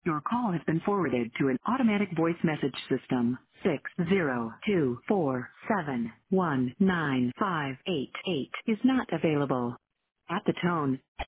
Your call has been forwarded to an automatic voice message system. 60247195888 is not available. At the tone,